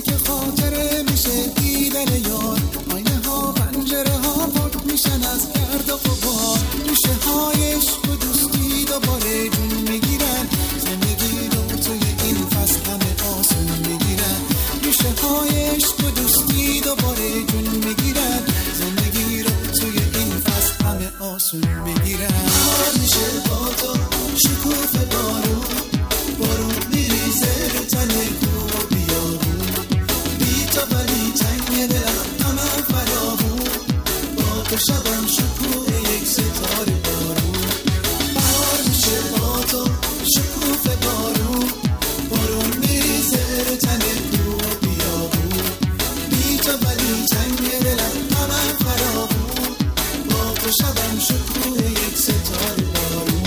میشه که خاطره میشه دیدن یار، آینه ها پنجره ها پاک میشن از گرد و غبار، ریشه های عشق و دوستی دوباره جون میگیرن، زندگی رو توی این فصل همه آسون میگیرن، ریشه های عشق و دوستی دوباره جون میگیرن، زندگی رو توی این فصل همه آسون میگیرن. بهار میشه با تو شکوفه بارون، بارون میریزه رو تن کوه و بیابون، بی تو ولی تنگ دلم همه فراغون، با تو شبم شکوه یک ستاره بارون. بهار میشه با تو شکوفه بارون، بارون میریزه رو تن کوه و بیابون، بی تو ولی تنگ دلم همه فراغون، با تو شبم شکوه یک ستاره بارون.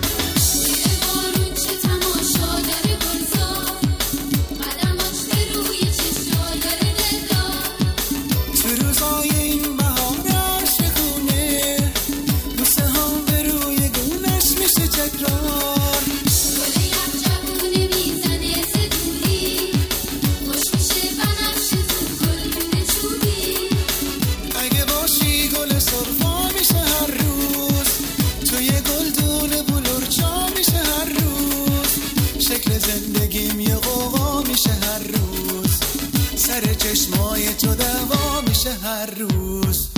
زندگیم یه غوغا میشه هر روز، سر چشمای تو دعوا میشه هر روز.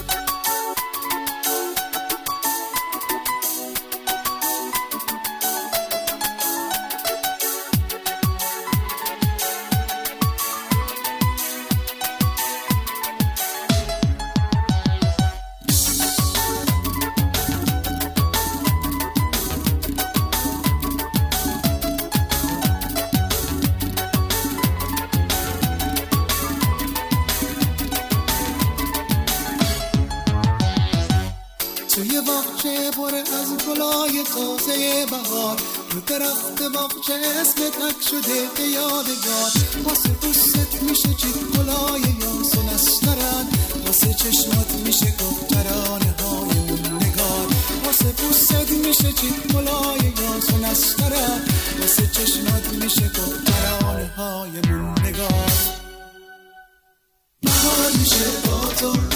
توی باغچه پر از گلای تازه بهار، رو درخت باغچه اسمت حک شده به یادگار، واسه پوست میشه چیت گلای یاسون استرن، واسه چشمات میشه گفت ترانه های من نگار، واسه پوست میشه چیت گلای یاسون استرن، واسه چشمات میشه گفت ترانه های من نگار. بهار میشه با تو